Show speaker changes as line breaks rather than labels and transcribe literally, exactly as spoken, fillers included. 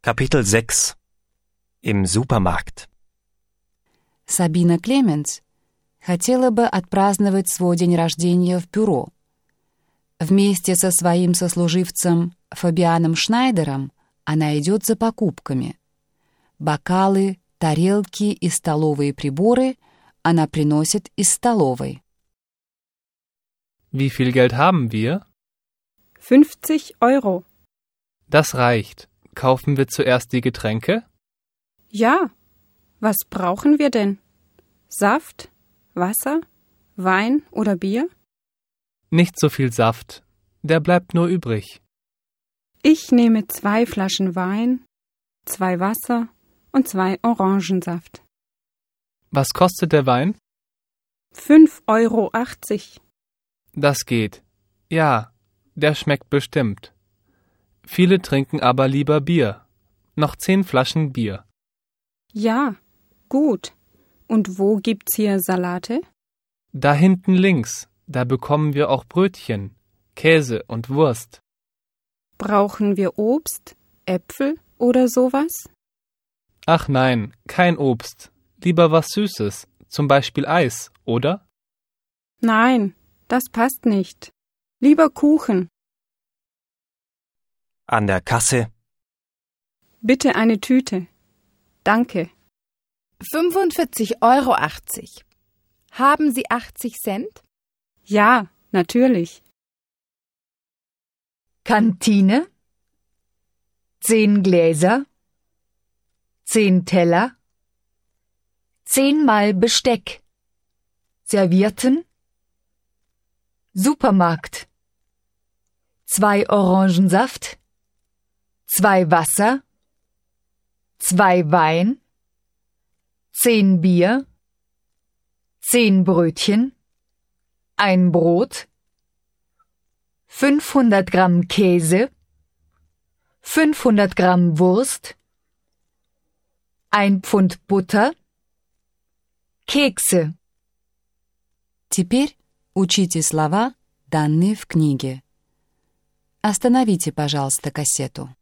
Kapitel sechs. Im Supermarkt.
Сабина Клеменс хотела бы отпраздновать свой день рождения в бюро. Вместе со своим сослуживцем Фабианом Шнайдером она идет за покупками. Бокалы, тарелки и столовые приборы она приносит из столовой.
Wie viel Geld haben wir?
fünfzig Euro.
Das reicht. Kaufen wir zuerst die Getränke?
Ja. Was brauchen wir denn? Saft, Wasser, Wein oder Bier?
Nicht so viel Saft. Der bleibt nur übrig.
Ich nehme zwei Flaschen Wein, zwei Wasser und zwei Orangensaft.
Was kostet der Wein?
fünf Euro achtzig.
Das geht. Ja, der schmeckt bestimmt. Viele trinken aber lieber Bier. Noch zehn Flaschen Bier.
Ja, gut. Und wo gibt's hier Salate?
Da hinten links. Da bekommen wir auch Brötchen, Käse und Wurst.
Brauchen wir Obst, Äpfel oder sowas?
Ach nein, kein Obst. Lieber was Süßes, zum Beispiel Eis, oder?
Nein, das passt nicht. Lieber Kuchen.
An der Kasse.
Bitte eine Tüte. Danke.
fünfundvierzig Euro achtzig. Haben Sie achtzig Cent?
Ja, natürlich.
Kantine, zehn Gläser, zehn Teller, zehnmal Besteck, Servietten, Supermarkt, zwei Orangensaft, zwei Wasser, zwei Wein, zehn Bier, zehn Brötchen, ein Brot, fünfhundert Gramm Käse, fünfhundert Gramm Wurst, ein Pfund Butter, Кексы.
Теперь учите слова, данные в книге. Остановите, пожалуйста, кассету.